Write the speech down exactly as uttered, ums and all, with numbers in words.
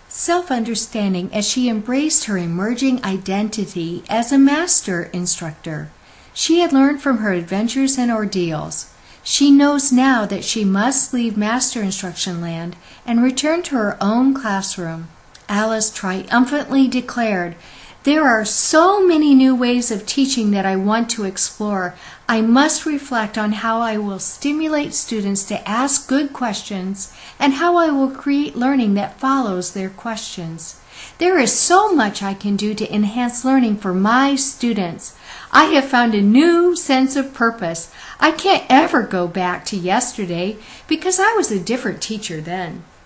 self-understanding as she embraced her emerging identity as a master instructor. She had learned from her adventures and ordeals. She knows now that she must leave Master Instruction Land and return to her own classroom. Alice triumphantly declared, "There are so many new ways of teaching that I want to explore. I must reflect on how I will stimulate students to ask good questions and how I will create learning that follows their questions. There is so much I can do to enhance learning for my students. I have found a new sense of purpose. I can't ever go back to yesterday because I was a different teacher then."